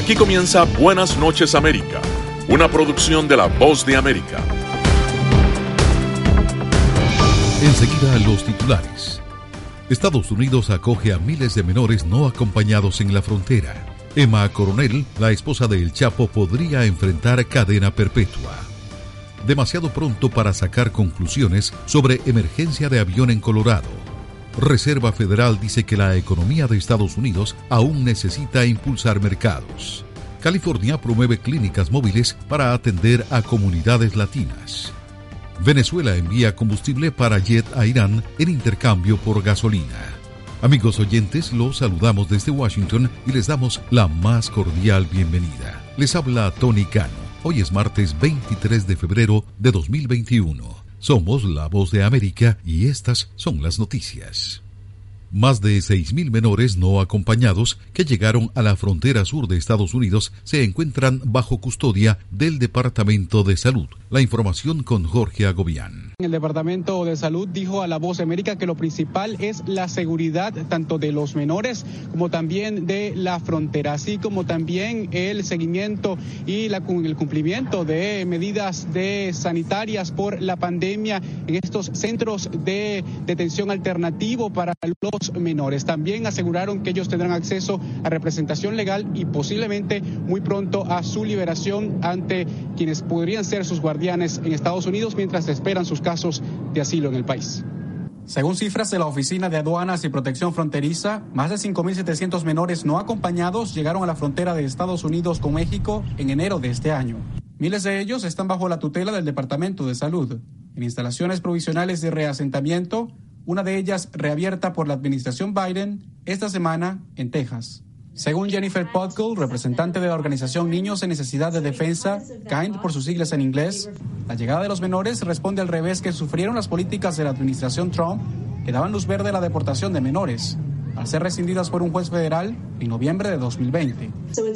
Aquí comienza Buenas noches América, una producción de La Voz de América. Enseguida los titulares. Estados Unidos acoge a miles de menores no acompañados en la frontera. Emma Coronel, la esposa de El Chapo, podría enfrentar cadena perpetua. Demasiado pronto para sacar conclusiones sobre emergencia de avión en Colorado. Reserva Federal dice que la economía de Estados Unidos aún necesita impulsar mercados. California promueve clínicas móviles para atender a comunidades latinas. Venezuela envía combustible para jet a Irán en intercambio por gasolina. Amigos oyentes, los saludamos desde Washington y les damos la más cordial bienvenida. Les habla Tony Cano. Hoy es martes 23 de febrero de 2021. Somos La Voz de América y estas son las noticias. Más de 6.000 menores no acompañados que llegaron a la frontera sur de Estados Unidos se encuentran bajo custodia del Departamento de Salud. La información con Jorge Agobián. El Departamento de Salud dijo a La Voz de América que lo principal es la seguridad tanto de los menores como también de la frontera, así como también el seguimiento y el cumplimiento de medidas sanitarias por la pandemia en estos centros de detención alternativo para los menores. También aseguraron que ellos tendrán acceso a representación legal y posiblemente muy pronto a su liberación ante quienes podrían ser sus guardianes en Estados Unidos mientras esperan sus casos de asilo en el país. Según cifras de la Oficina de Aduanas y Protección Fronteriza, más de 5.700 menores no acompañados llegaron a la frontera de Estados Unidos con México en enero de este año. Miles de ellos están bajo la tutela del Departamento de Salud, en instalaciones provisionales de reasentamiento, una de ellas reabierta por la administración Biden esta semana en Texas. Según Jennifer Podkul, representante de la organización Niños en Necesidad de Defensa, KIND por sus siglas en inglés, la llegada de los menores responde al revés que sufrieron las políticas de la administración Trump, que daban luz verde a la deportación de menores, al ser rescindidas por un juez federal en noviembre de 2020.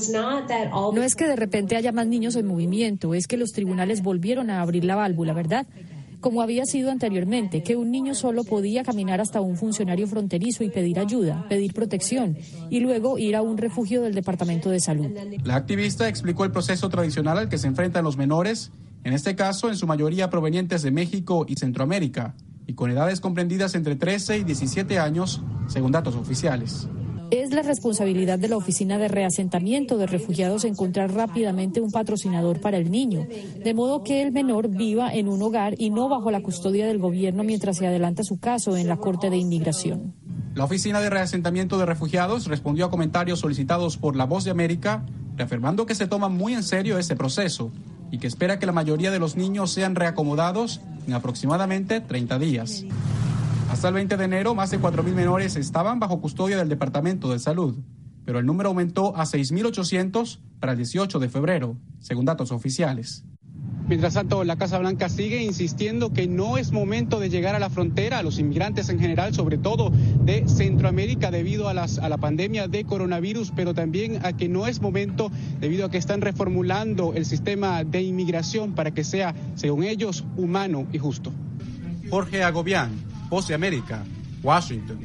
No es que de repente haya más niños en movimiento, es que los tribunales volvieron a abrir la válvula, ¿verdad? Como había sido anteriormente, que un niño solo podía caminar hasta un funcionario fronterizo y pedir ayuda, pedir protección, y luego ir a un refugio del Departamento de Salud. La activista explicó el proceso tradicional al que se enfrentan los menores, en este caso en su mayoría provenientes de México y Centroamérica, y con edades comprendidas entre 13 y 17 años, según datos oficiales. Es la responsabilidad de la Oficina de Reasentamiento de Refugiados encontrar rápidamente un patrocinador para el niño, de modo que el menor viva en un hogar y no bajo la custodia del gobierno mientras se adelanta su caso en la Corte de Inmigración. La Oficina de Reasentamiento de Refugiados respondió a comentarios solicitados por La Voz de América, reafirmando que se toma muy en serio ese proceso y que espera que la mayoría de los niños sean reacomodados en aproximadamente 30 días. Hasta el 20 de enero, más de 4.000 menores estaban bajo custodia del Departamento de Salud, pero el número aumentó a 6.800 para el 18 de febrero, según datos oficiales. Mientras tanto, la Casa Blanca sigue insistiendo que no es momento de llegar a la frontera a los inmigrantes en general, sobre todo de Centroamérica, debido a la pandemia de coronavirus, pero también a que no es momento debido a que están reformulando el sistema de inmigración para que sea, según ellos, humano y justo. Jorge Agobián, Voz de América, Washington.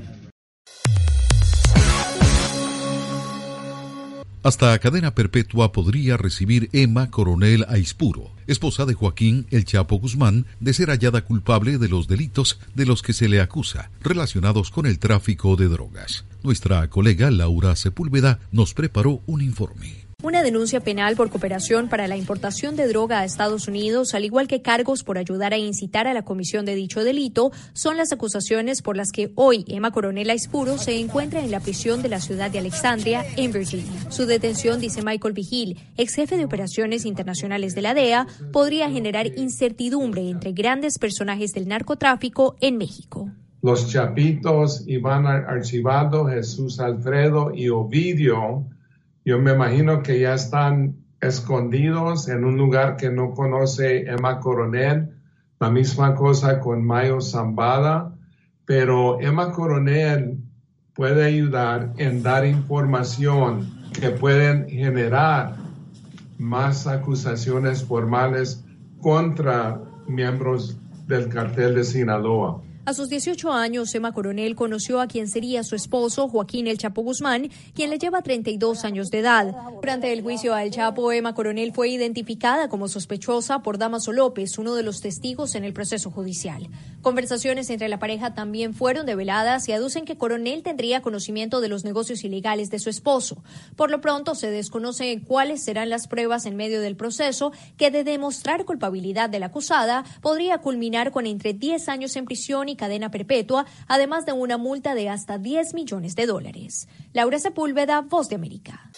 Hasta cadena perpetua podría recibir Emma Coronel Aispuro, esposa de Joaquín El Chapo Guzmán, de ser hallada culpable de los delitos de los que se le acusa, relacionados con el tráfico de drogas. Nuestra colega Laura Sepúlveda nos preparó un informe. Una denuncia penal por cooperación para la importación de droga a Estados Unidos, al igual que cargos por ayudar a incitar a la comisión de dicho delito, son las acusaciones por las que hoy Emma Coronel Aispuro se encuentra en la prisión de la ciudad de Alexandria, en Virginia. Su detención, dice Michael Vigil, ex jefe de operaciones internacionales de la DEA, podría generar incertidumbre entre grandes personajes del narcotráfico en México. Los Chapitos, Iván Archibaldo, Jesús Alfredo y Ovidio, yo me imagino que ya están escondidos en un lugar que no conoce Emma Coronel. La misma cosa con Mayo Zambada, pero Emma Coronel puede ayudar en dar información que pueden generar más acusaciones formales contra miembros del cartel de Sinaloa. A sus 18 años, Emma Coronel conoció a quien sería su esposo, Joaquín El Chapo Guzmán, quien le lleva 32 años de edad. Durante el juicio a El Chapo, Emma Coronel fue identificada como sospechosa por Damaso López, uno de los testigos en el proceso judicial. Conversaciones entre la pareja también fueron develadas y aducen que Coronel tendría conocimiento de los negocios ilegales de su esposo. Por lo pronto, se desconoce cuáles serán las pruebas en medio del proceso que, de demostrar culpabilidad de la acusada, podría culminar con entre 10 años en prisión y cadena perpetua, además de una multa de hasta $10 millones. Laura Sepúlveda, Voz de América.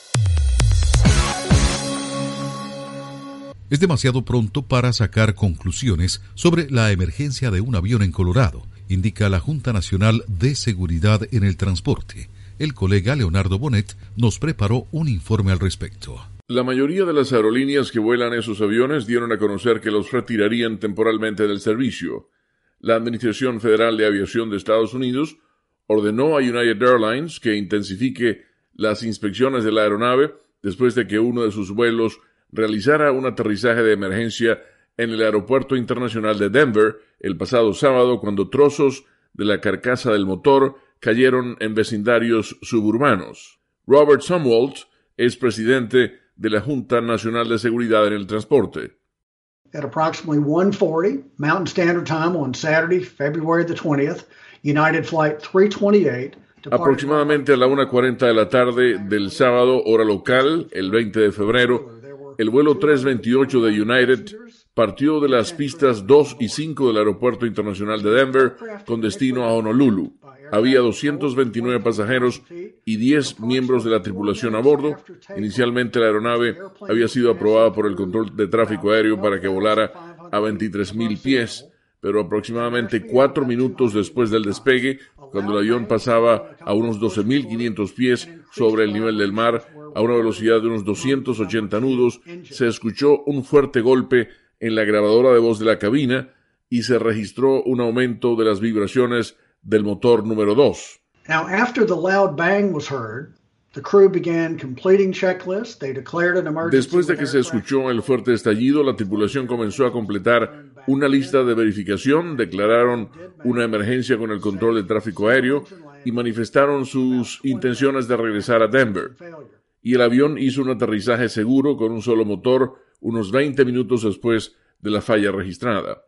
Es demasiado pronto para sacar conclusiones sobre la emergencia de un avión en Colorado, indica la Junta Nacional de Seguridad en el Transporte. El colega Leonardo Bonet nos preparó un informe al respecto. La mayoría de las aerolíneas que vuelan esos aviones dieron a conocer que los retirarían temporalmente del servicio. La Administración Federal de Aviación de Estados Unidos ordenó a United Airlines que intensifique las inspecciones de la aeronave después de que uno de sus vuelos realizara un aterrizaje de emergencia en el Aeropuerto Internacional de Denver el pasado sábado, cuando trozos de la carcasa del motor cayeron en vecindarios suburbanos. Robert Sumwalt es presidente de la Junta Nacional de Seguridad en el Transporte. At approximately 1:40 Mountain Standard Time on Saturday, February the 20th, United Flight 328. Aproximadamente a la 1:40 de la tarde del sábado, hora local, el 20 de febrero, el vuelo 328 de United partió de las pistas 2 y 5 del Aeropuerto Internacional de Denver con destino a Honolulu. Había 229 pasajeros y 10 miembros de la tripulación a bordo. Inicialmente la aeronave había sido aprobada por el control de tráfico aéreo para que volara a 23,000 pies, pero aproximadamente 4 minutos después del despegue, cuando el avión pasaba a unos 12,500 pies sobre el nivel del mar, a una velocidad de unos 280 nudos, se escuchó un fuerte golpe en la grabadora de voz de la cabina y se registró un aumento de las vibraciones del motor número 2. Now, after the loud bang was heard, the crew began completing checklists. They declared an emergency. Después de que se escuchó el fuerte estallido, la tripulación comenzó a completar una lista de verificación, declararon una emergencia con el control de tráfico aéreo y manifestaron sus intenciones de regresar a Denver. Y el avión hizo un aterrizaje seguro con un solo motor unos 20 minutos después de la falla registrada.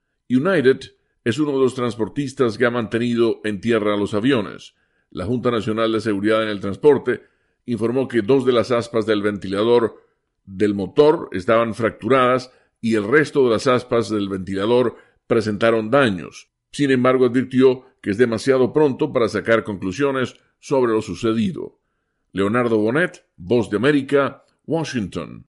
United es uno de los transportistas que ha mantenido en tierra los aviones. La Junta Nacional de Seguridad en el Transporte informó que 2 de las aspas del ventilador del motor estaban fracturadas y el resto de las aspas del ventilador presentaron daños. Sin embargo, advirtió que es demasiado pronto para sacar conclusiones sobre lo sucedido. Leonardo Bonet, Voz de América, Washington.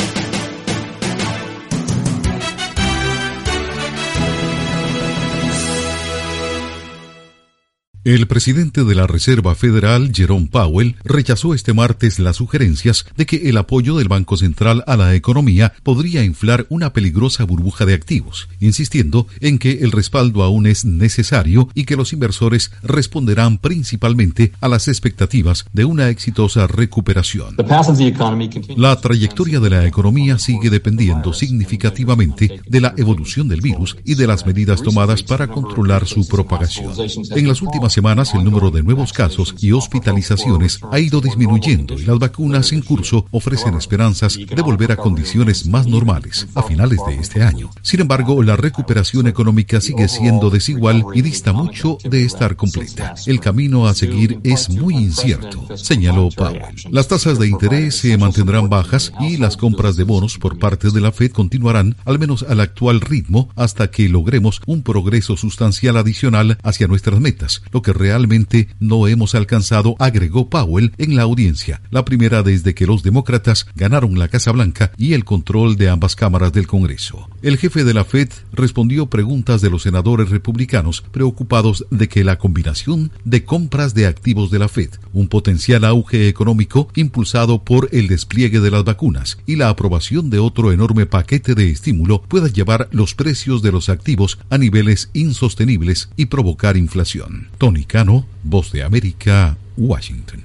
El presidente de la Reserva Federal, Jerome Powell, rechazó este martes las sugerencias de que el apoyo del Banco Central a la economía podría inflar una peligrosa burbuja de activos, insistiendo en que el respaldo aún es necesario y que los inversores responderán principalmente a las expectativas de una exitosa recuperación. La trayectoria de la economía sigue dependiendo significativamente de la evolución del virus y de las medidas tomadas para controlar su propagación. En las últimas semanas, el número de nuevos casos y hospitalizaciones ha ido disminuyendo y las vacunas en curso ofrecen esperanzas de volver a condiciones más normales a finales de este año. Sin embargo, la recuperación económica sigue siendo desigual y dista mucho de estar completa. El camino a seguir es muy incierto, señaló Powell. Las tasas de interés se mantendrán bajas y las compras de bonos por parte de la Fed continuarán, al menos al actual ritmo, hasta que logremos un progreso sustancial adicional hacia nuestras metas, lo que realmente no hemos alcanzado, agregó Powell en la audiencia, la primera desde que los demócratas ganaron la Casa Blanca y el control de ambas cámaras del Congreso. El jefe de la Fed respondió preguntas de los senadores republicanos preocupados de que la combinación de compras de activos de la Fed, un potencial auge económico impulsado por el despliegue de las vacunas y la aprobación de otro enorme paquete de estímulo pueda llevar los precios de los activos a niveles insostenibles y provocar inflación. Tony Cano, Voz de América, Washington.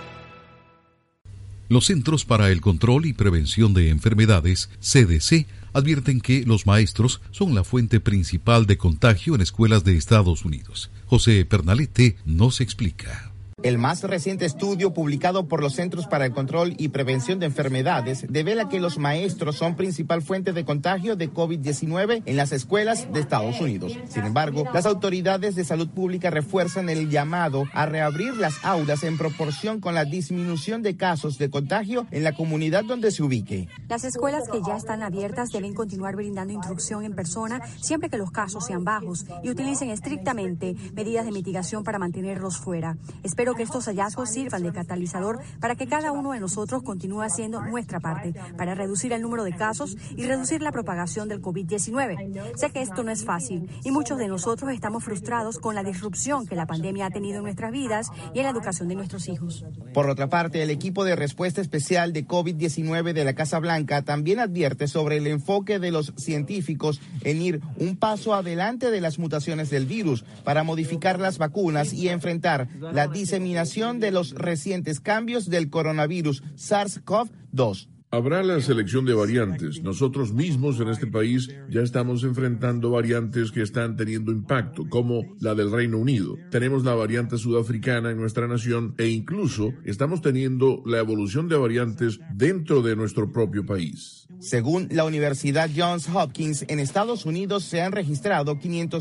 Los Centros para el Control y Prevención de Enfermedades, CDC, advierten que los maestros son la fuente principal de contagio en escuelas de Estados Unidos. José Pernalete nos explica. El más reciente estudio publicado por los Centros para el Control y Prevención de Enfermedades devela que los maestros son principal fuente de contagio de COVID-19 en las escuelas de Estados Unidos. Sin embargo, las autoridades de salud pública refuerzan el llamado a reabrir las aulas en proporción con la disminución de casos de contagio en la comunidad donde se ubique. Las escuelas que ya están abiertas deben continuar brindando instrucción en persona siempre que los casos sean bajos y utilicen estrictamente medidas de mitigación para mantenerlos fuera. Espero que estos hallazgos sirvan de catalizador para que cada uno de nosotros continúe haciendo nuestra parte para reducir el número de casos y reducir la propagación del COVID-19. Sé que esto no es fácil y muchos de nosotros estamos frustrados con la disrupción que la pandemia ha tenido en nuestras vidas y en la educación de nuestros hijos. Por otra parte, el equipo de respuesta especial de COVID-19 de la Casa Blanca también advierte sobre el enfoque de los científicos en ir un paso adelante de las mutaciones del virus para modificar las vacunas y enfrentar la diseminación de los recientes cambios del coronavirus SARS-CoV-2. Habrá la selección de variantes. Nosotros mismos en este país ya estamos enfrentando variantes que están teniendo impacto, como la del Reino Unido. Tenemos la variante sudafricana en nuestra nación e incluso estamos teniendo la evolución de variantes dentro de nuestro propio país. Según la Universidad Johns Hopkins, en Estados Unidos se han registrado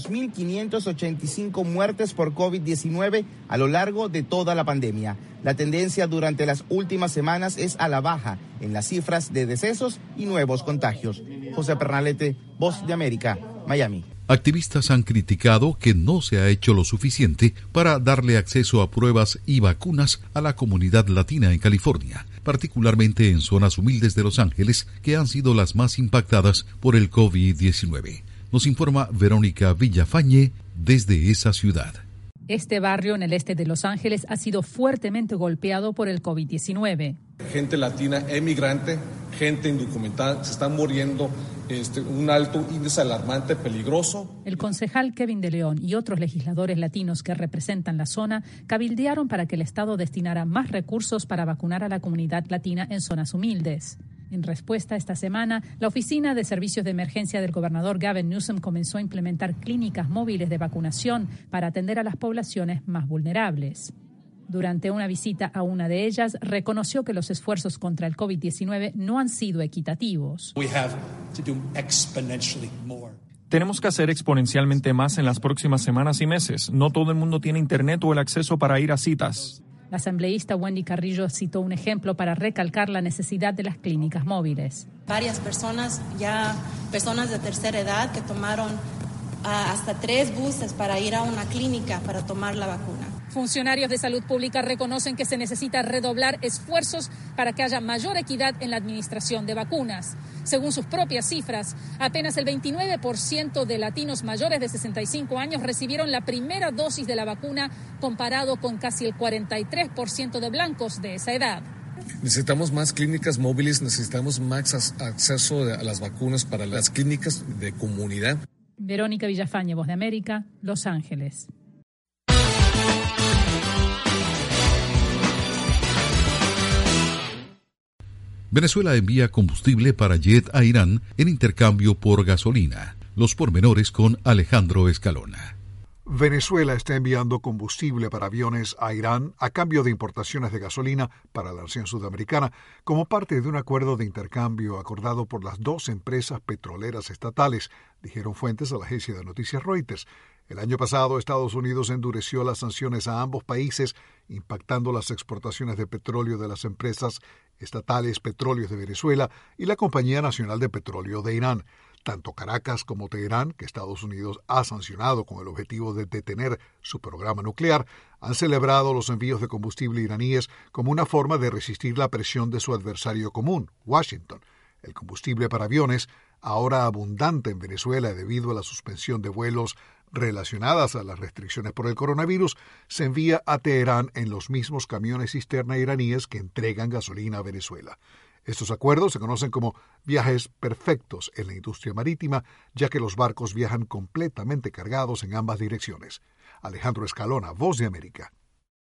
500.585 muertes por COVID-19 a lo largo de toda la pandemia. La tendencia durante las últimas semanas es a la baja en las cifras de decesos y nuevos contagios. José Pernalete, Voz de América, Miami. Activistas han criticado que no se ha hecho lo suficiente para darle acceso a pruebas y vacunas a la comunidad latina en California, particularmente en zonas humildes de Los Ángeles, que han sido las más impactadas por el COVID-19. Nos informa Verónica Villafañe desde esa ciudad. Este barrio en el este de Los Ángeles ha sido fuertemente golpeado por el COVID-19. Gente latina, emigrante, gente indocumentada, se están muriendo, un alto índice alarmante, peligroso. El concejal Kevin de León y otros legisladores latinos que representan la zona cabildearon para que el Estado destinara más recursos para vacunar a la comunidad latina en zonas humildes. En respuesta, esta semana, la Oficina de Servicios de Emergencia del gobernador Gavin Newsom comenzó a implementar clínicas móviles de vacunación para atender a las poblaciones más vulnerables. Durante una visita a una de ellas, reconoció que los esfuerzos contra el COVID-19 no han sido equitativos. Tenemos que hacer exponencialmente más en las próximas semanas y meses. No todo el mundo tiene internet o el acceso para ir a citas. La asambleísta Wendy Carrillo citó un ejemplo para recalcar la necesidad de las clínicas móviles. Varias personas de tercera edad que tomaron hasta 3 buses para ir a una clínica para tomar la vacuna. Funcionarios de salud pública reconocen que se necesita redoblar esfuerzos para que haya mayor equidad en la administración de vacunas. Según sus propias cifras, apenas el 29% de latinos mayores de 65 años recibieron la primera dosis de la vacuna, comparado con casi el 43% de blancos de esa edad. Necesitamos más clínicas móviles, necesitamos más acceso a las vacunas para las clínicas de comunidad. Verónica Villafañe, Voz de América, Los Ángeles. Venezuela envía combustible para jet a Irán en intercambio por gasolina. Los pormenores con Alejandro Escalona. Venezuela está enviando combustible para aviones a Irán a cambio de importaciones de gasolina para la nación sudamericana, como parte de un acuerdo de intercambio acordado por las 2 empresas petroleras estatales, dijeron fuentes a la agencia de noticias Reuters. El año pasado, Estados Unidos endureció las sanciones a ambos países, impactando las exportaciones de petróleo de las empresas estatales Petróleos de Venezuela y la Compañía Nacional de Petróleo de Irán. Tanto Caracas como Teherán, que Estados Unidos ha sancionado con el objetivo de detener su programa nuclear, han celebrado los envíos de combustible iraníes como una forma de resistir la presión de su adversario común, Washington. El combustible para aviones, ahora abundante en Venezuela debido a la suspensión de vuelos relacionadas a las restricciones por el coronavirus, se envía a Teherán en los mismos camiones cisterna iraníes que entregan gasolina a Venezuela. Estos acuerdos se conocen como viajes perfectos en la industria marítima, ya que los barcos viajan completamente cargados en ambas direcciones. Alejandro Escalona, Voz de América.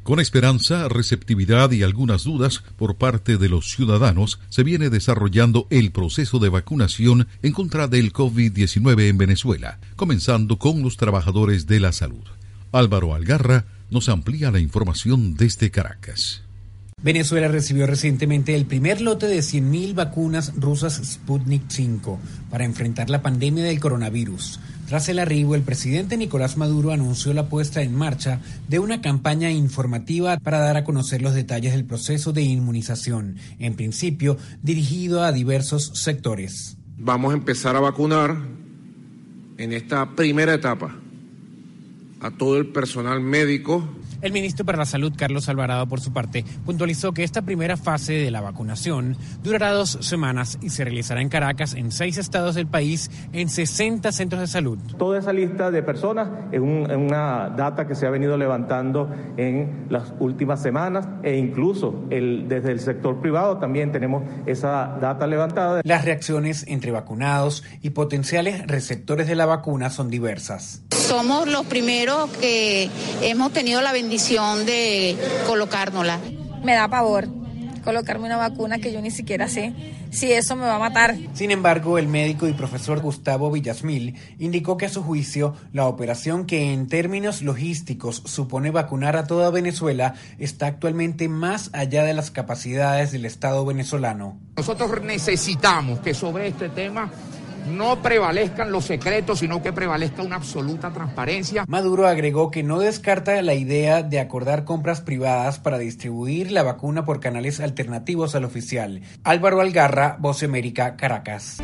Con esperanza, receptividad y algunas dudas por parte de los ciudadanos, se viene desarrollando el proceso de vacunación en contra del COVID-19 en Venezuela, comenzando con los trabajadores de la salud. Álvaro Algarra nos amplía la información desde Caracas. Venezuela recibió recientemente el primer lote de 100.000 vacunas rusas Sputnik V para enfrentar la pandemia del coronavirus. Tras el arribo, el presidente Nicolás Maduro anunció la puesta en marcha de una campaña informativa para dar a conocer los detalles del proceso de inmunización, en principio dirigido a diversos sectores. Vamos a empezar a vacunar en esta primera etapa a todo el personal médico. El ministro para la Salud, Carlos Alvarado, por su parte, puntualizó que esta primera fase de la vacunación durará 2 semanas y se realizará en Caracas, en 6 estados del país, en 60 centros de salud. Toda esa lista de personas es una data que se ha venido levantando en las últimas semanas e incluso desde el sector privado también tenemos esa data levantada. Las reacciones entre vacunados y potenciales receptores de la vacuna son diversas. Somos los primeros que hemos tenido la bendición de colocárnosla. Me da pavor colocarme una vacuna que yo ni siquiera sé si eso me va a matar. Sin embargo, el médico y profesor Gustavo Villasmil indicó que a su juicio la operación, que en términos logísticos supone vacunar a toda Venezuela, está actualmente más allá de las capacidades del Estado venezolano. Nosotros necesitamos que sobre este tema no prevalezcan los secretos, sino que prevalezca una absoluta transparencia. Maduro agregó que no descarta la idea de acordar compras privadas para distribuir la vacuna por canales alternativos al oficial. Álvaro Algarra, Voz de América, Caracas.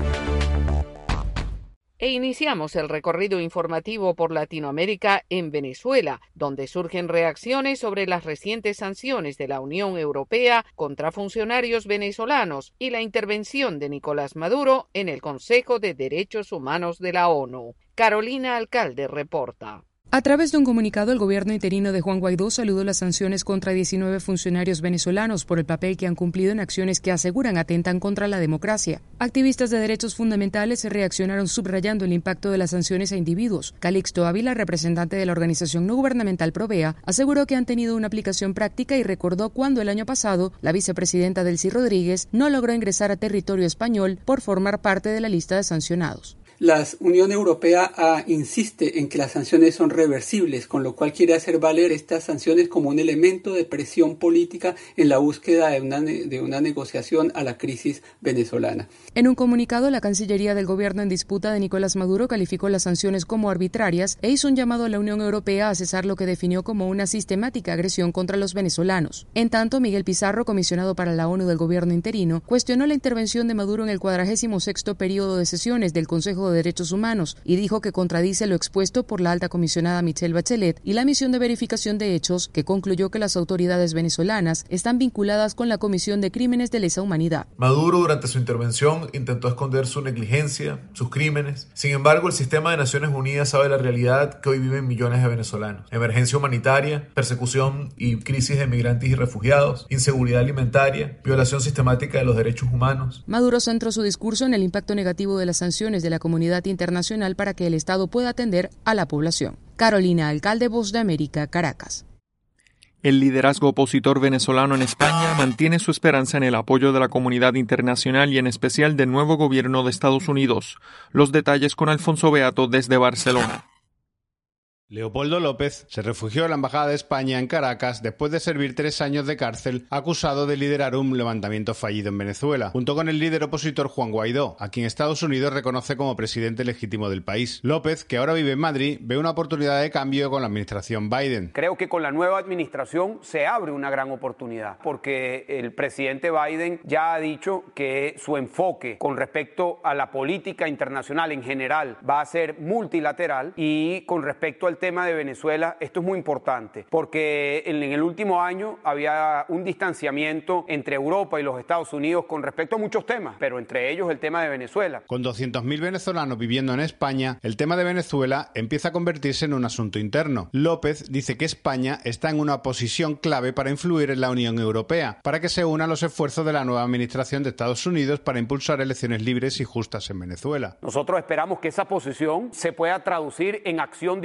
E iniciamos el recorrido informativo por Latinoamérica en Venezuela, donde surgen reacciones sobre las recientes sanciones de la Unión Europea contra funcionarios venezolanos y la intervención de Nicolás Maduro en el Consejo de Derechos Humanos de la ONU. Carolina Alcalde reporta. A través de un comunicado, el gobierno interino de Juan Guaidó saludó las sanciones contra 19 funcionarios venezolanos por el papel que han cumplido en acciones que aseguran atentan contra la democracia. Activistas de derechos fundamentales reaccionaron subrayando el impacto de las sanciones a individuos. Calixto Ávila, representante de la organización no gubernamental Provea, aseguró que han tenido una aplicación práctica y recordó cuando el año pasado la vicepresidenta Delcy Rodríguez no logró ingresar a territorio español por formar parte de la lista de sancionados. La Unión Europea insiste en que las sanciones son reversibles, con lo cual quiere hacer valer estas sanciones como un elemento de presión política en la búsqueda de una negociación a la crisis venezolana. En un comunicado, la Cancillería del gobierno en disputa de Nicolás Maduro calificó las sanciones como arbitrarias e hizo un llamado a la Unión Europea a cesar lo que definió como una sistemática agresión contra los venezolanos. En tanto, Miguel Pizarro, comisionado para la ONU del gobierno interino, cuestionó la intervención de Maduro en el 46º periodo de sesiones del Consejo de Derechos Humanos y dijo que contradice lo expuesto por la alta comisionada Michelle Bachelet y la misión de verificación de hechos, que concluyó que las autoridades venezolanas están vinculadas con la comisión de crímenes de lesa humanidad. Maduro, durante su intervención, intentó esconder su negligencia, sus crímenes. Sin embargo, el sistema de Naciones Unidas sabe la realidad que hoy viven millones de venezolanos: emergencia humanitaria, persecución y crisis de migrantes y refugiados, inseguridad alimentaria, violación sistemática de los derechos humanos. Maduro centró su discurso en el impacto negativo de las sanciones de la comunidad internacional para que el Estado pueda atender a la población. Carolina Alcalde, Voz de América, Caracas. El liderazgo opositor venezolano en España mantiene su esperanza en el apoyo de la comunidad internacional y en especial del nuevo gobierno de Estados Unidos. Los detalles con Alfonso Beato desde Barcelona. Leopoldo López se refugió en la Embajada de España en Caracas después de servir 3 años de cárcel acusado de liderar un levantamiento fallido en Venezuela, junto con el líder opositor Juan Guaidó, a quien Estados Unidos reconoce como presidente legítimo del país. López, que ahora vive en Madrid, ve una oportunidad de cambio con la administración Biden. Creo que con la nueva administración se abre una gran oportunidad, porque el presidente Biden ya ha dicho que su enfoque con respecto a la política internacional en general va a ser multilateral, y con respecto al tema de Venezuela, esto es muy importante, porque en el último año había un distanciamiento entre Europa y los Estados Unidos con respecto a muchos temas, pero entre ellos el tema de Venezuela. Con 200.000 venezolanos viviendo en España, el tema de Venezuela empieza a convertirse en un asunto interno. López dice que España está en una posición clave para influir en la Unión Europea, para que se una a los esfuerzos de la nueva administración de Estados Unidos para impulsar elecciones libres y justas en Venezuela. Nosotros esperamos que esa posición se pueda traducir en acción diplomática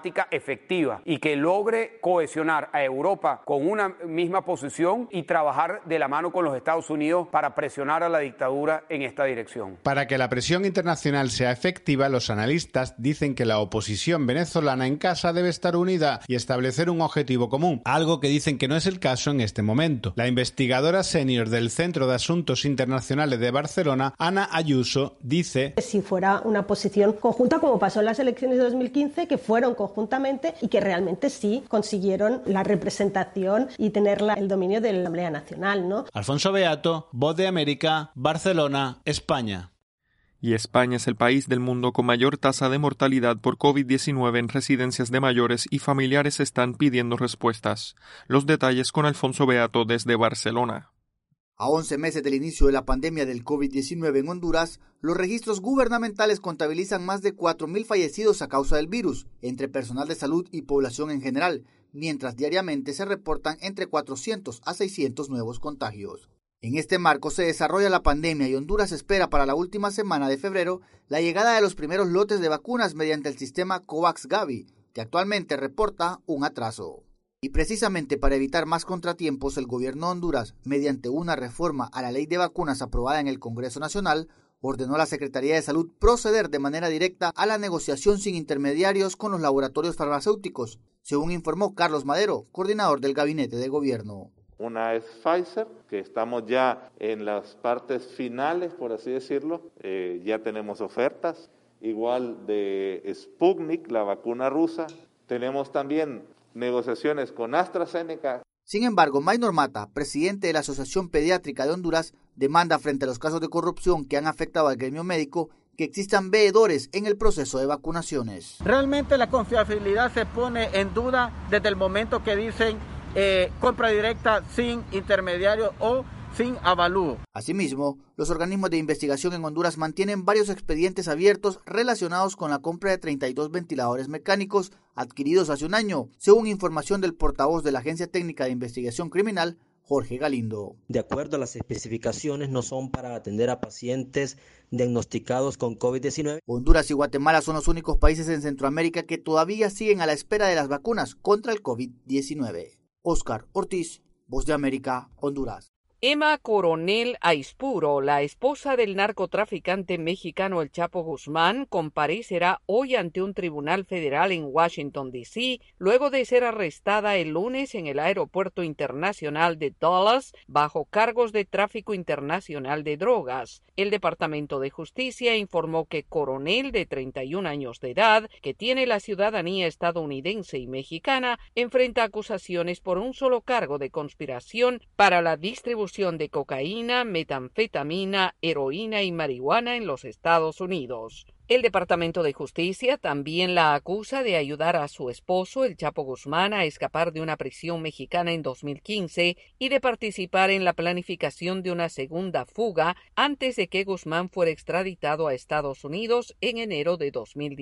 pragmática, efectiva y que logre cohesionar a Europa con una misma posición y trabajar de la mano con los Estados Unidos para presionar a la dictadura en esta dirección. Para que la presión internacional sea efectiva, los analistas dicen que la oposición venezolana en casa debe estar unida y establecer un objetivo común, algo que dicen que no es el caso en este momento. La investigadora senior del Centro de Asuntos Internacionales de Barcelona, Ana Ayuso, dice: si fuera una posición conjunta, como pasó en las elecciones de 2015, que fueron conjuntamente y que realmente sí consiguieron la representación y tener el dominio de la Asamblea Nacional, ¿no? Alfonso Beato, Voz de América, Barcelona, España. Y España es el país del mundo con mayor tasa de mortalidad por COVID-19 en residencias de mayores y familiares están pidiendo respuestas. Los detalles con Alfonso Beato desde Barcelona. A 11 meses del inicio de la pandemia del COVID-19 en Honduras, los registros gubernamentales contabilizan más de 4.000 fallecidos a causa del virus, entre personal de salud y población en general, mientras diariamente se reportan entre 400 a 600 nuevos contagios. En este marco se desarrolla la pandemia y Honduras espera para la última semana de febrero la llegada de los primeros lotes de vacunas mediante el sistema COVAX-Gavi, que actualmente reporta un atraso. Y precisamente para evitar más contratiempos, el gobierno de Honduras, mediante una reforma a la ley de vacunas aprobada en el Congreso Nacional, ordenó a la Secretaría de Salud proceder de manera directa a la negociación sin intermediarios con los laboratorios farmacéuticos, según informó Carlos Madero, coordinador del Gabinete de Gobierno. Una es Pfizer, que estamos ya en las partes finales, por así decirlo, ya tenemos ofertas, igual de Sputnik, la vacuna rusa, tenemos también negociaciones con AstraZeneca. Sin embargo, Maynor Mata, presidente de la Asociación Pediátrica de Honduras, demanda frente a los casos de corrupción que han afectado al gremio médico que existan veedores en el proceso de vacunaciones. Realmente la confiabilidad se pone en duda desde el momento que dicen compra directa sin intermediario o sin avalúo. Asimismo, los organismos de investigación en Honduras mantienen varios expedientes abiertos relacionados con la compra de 32 ventiladores mecánicos adquiridos hace un año, según información del portavoz de la Agencia Técnica de Investigación Criminal, Jorge Galindo. De acuerdo a las especificaciones, no son para atender a pacientes diagnosticados con COVID-19. Honduras y Guatemala son los únicos países en Centroamérica que todavía siguen a la espera de las vacunas contra el COVID-19. Óscar Ortiz, Voz de América, Honduras. Emma Coronel Aispuro, la esposa del narcotraficante mexicano El Chapo Guzmán, comparecerá hoy ante un tribunal federal en Washington, D.C., luego de ser arrestada el lunes en el Aeropuerto Internacional de Dallas bajo cargos de tráfico internacional de drogas. El Departamento de Justicia informó que Coronel, de 31 años de edad, que tiene la ciudadanía estadounidense y mexicana, enfrenta acusaciones por un solo cargo de conspiración para la distribución de cocaína, metanfetamina, heroína y marihuana en los Estados Unidos. El Departamento de Justicia también la acusa de ayudar a su esposo, el Chapo Guzmán, a escapar de una prisión mexicana en 2015 y de participar en la planificación de una segunda fuga antes de que Guzmán fuera extraditado a Estados Unidos en enero de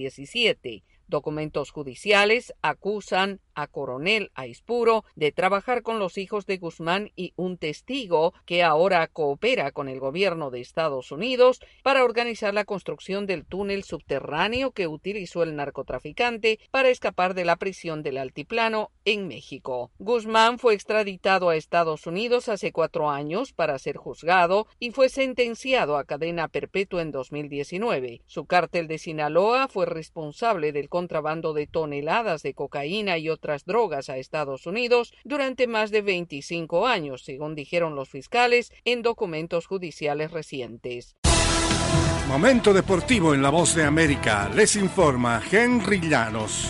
2017. Documentos judiciales acusan a Coronel Aispuro de trabajar con los hijos de Guzmán y un testigo que ahora coopera con el gobierno de Estados Unidos para organizar la construcción del túnel subterráneo que utilizó el narcotraficante para escapar de la prisión del Altiplano en México. Guzmán fue extraditado a Estados Unidos hace 4 años para ser juzgado y fue sentenciado a cadena perpetua en 2019. Su cártel de Sinaloa fue responsable del contrabando de toneladas de cocaína y otras drogas a Estados Unidos durante más de 25 años, según dijeron los fiscales en documentos judiciales recientes. Momento deportivo en La Voz de América. Les informa Henry Llanos.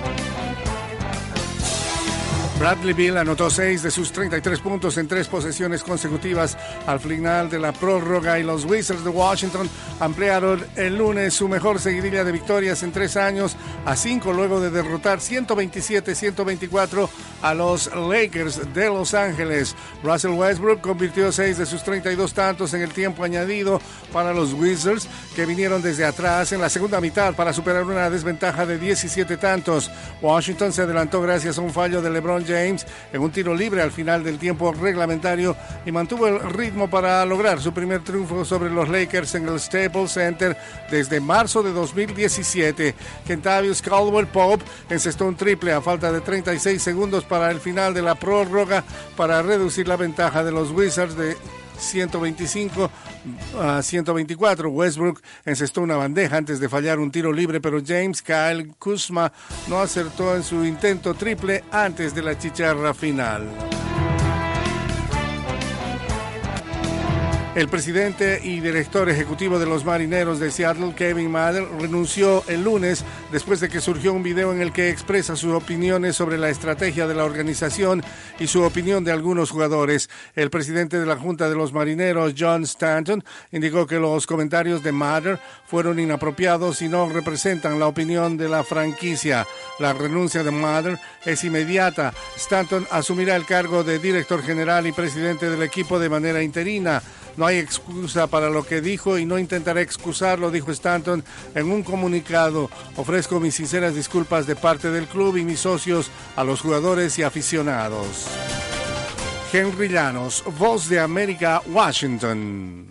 Bradley Beal anotó 6 de sus 33 puntos en 3 posesiones consecutivas al final de la prórroga y los Wizards de Washington ampliaron el lunes su mejor seguidilla de victorias en 3 años a 5 luego de derrotar 127-124 a los Lakers de Los Ángeles. Russell Westbrook convirtió 6 de sus 32 tantos en el tiempo añadido para los Wizards, que vinieron desde atrás en la segunda mitad para superar una desventaja de 17 tantos. Washington se adelantó gracias a un fallo de LeBron James en un tiro libre al final del tiempo reglamentario y mantuvo el ritmo para lograr su primer triunfo sobre los Lakers en el Staples Center desde marzo de 2017. Kentavious Caldwell-Pope encestó un triple a falta de 36 segundos para el final de la prórroga para reducir la ventaja de los Wizards de 125 a 124. Westbrook encestó una bandeja antes de fallar un tiro libre, pero James Kyle Kuzma no acertó en su intento triple antes de la chicharra final. El presidente y director ejecutivo de los Marineros de Seattle, Kevin Mather, renunció el lunes después de que surgió un video en el que expresa sus opiniones sobre la estrategia de la organización y su opinión de algunos jugadores. El presidente de la Junta de los Marineros, John Stanton, indicó que los comentarios de Mather fueron inapropiados y no representan la opinión de la franquicia. La renuncia de Mather es inmediata. Stanton asumirá el cargo de director general y presidente del equipo de manera interina. No hay excusa para lo que dijo y no intentaré excusarlo, dijo Stanton en un comunicado. Ofrezco mis sinceras disculpas de parte del club y mis socios a los jugadores y aficionados. Henry Llanos, Voz de América, Washington.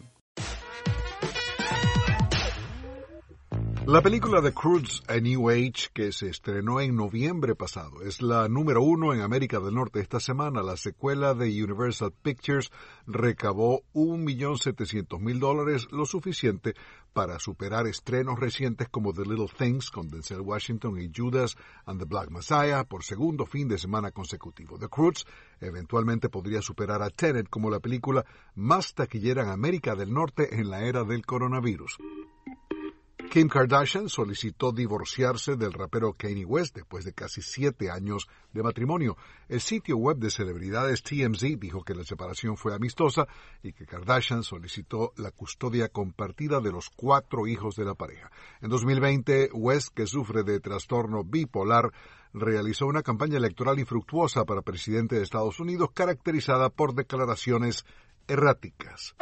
La película The Croods: A New Age, que se estrenó en noviembre pasado, es la número 1 en América del Norte esta semana. La secuela de Universal Pictures recabó $1.700.000, lo suficiente para superar estrenos recientes como The Little Things con Denzel Washington y Judas and the Black Messiah por segundo fin de semana consecutivo. The Croods eventualmente podría superar a Tenet como la película más taquillera en América del Norte en la era del coronavirus. Kim Kardashian solicitó divorciarse del rapero Kanye West después de casi 7 años de matrimonio. El sitio web de celebridades TMZ dijo que la separación fue amistosa y que Kardashian solicitó la custodia compartida de los 4 hijos de la pareja. En 2020, West, que sufre de trastorno bipolar, realizó una campaña electoral infructuosa para presidente de Estados Unidos caracterizada por declaraciones erráticas.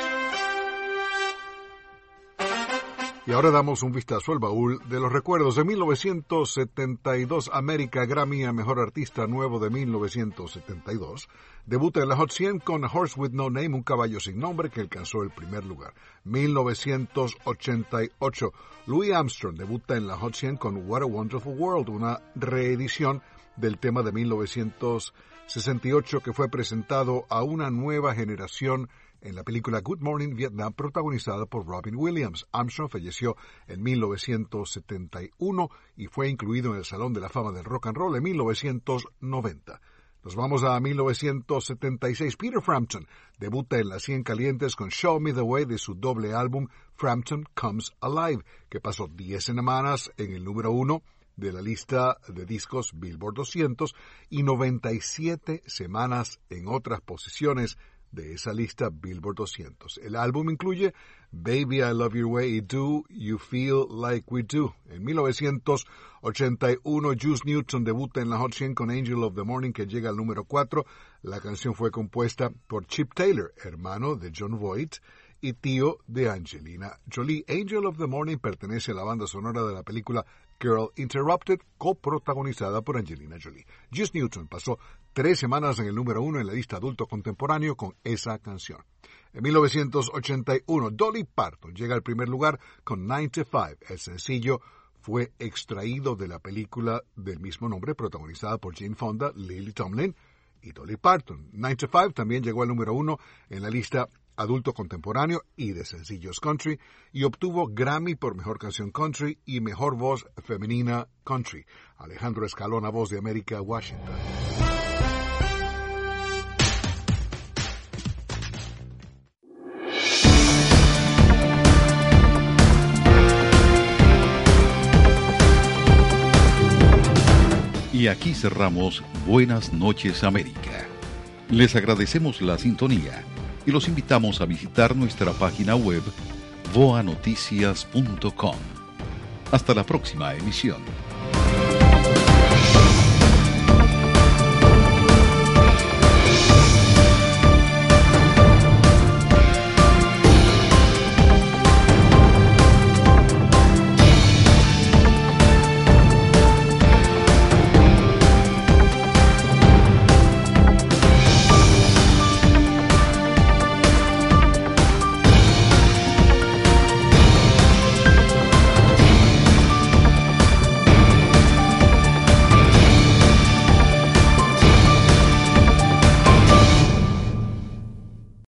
Y ahora damos un vistazo al baúl de los recuerdos. De 1972, America Grammy a Mejor Artista Nuevo de 1972. Debuta en la Hot 100 con A Horse with No Name, un caballo sin nombre, que alcanzó el primer lugar. 1988, Louis Armstrong debuta en la Hot 100 con What a Wonderful World, una reedición del tema de 1968 que fue presentado a una nueva generación en la película Good Morning Vietnam, protagonizada por Robin Williams. Armstrong falleció en 1971 y fue incluido en el Salón de la Fama del Rock and Roll en 1990. Nos vamos a 1976. Peter Frampton debuta en las 100 calientes con Show Me the Way de su doble álbum Frampton Comes Alive, que pasó 10 semanas en el número 1 de la lista de discos Billboard 200 y 97 semanas en otras posiciones de esa lista Billboard 200. El álbum incluye Baby I Love Your Way y Do You Feel Like We Do. En 1981, Juice Newton debuta en la Hot 100 con Angel of the Morning, que llega al número 4. La canción fue compuesta por Chip Taylor, hermano de Jon Voight y tío de Angelina Jolie. Angel of the Morning pertenece a la banda sonora de la película Girl Interrupted, coprotagonizada por Angelina Jolie. Juice Newton pasó 3 semanas en el número 1 en la lista adulto contemporáneo con esa canción. En 1981, Dolly Parton llega al primer lugar con 9 to 5. El sencillo fue extraído de la película del mismo nombre, protagonizada por Jane Fonda, Lily Tomlin y Dolly Parton. 9 to 5 también llegó al número 1 en la lista adulto contemporáneo y de sencillos country, y obtuvo Grammy por Mejor Canción Country y Mejor Voz Femenina Country. Alejandro Escalona, Voz de América, Washington. Y aquí cerramos Buenas noches América. Les agradecemos la sintonía y los invitamos a visitar nuestra página web voanoticias.com. Hasta la próxima emisión.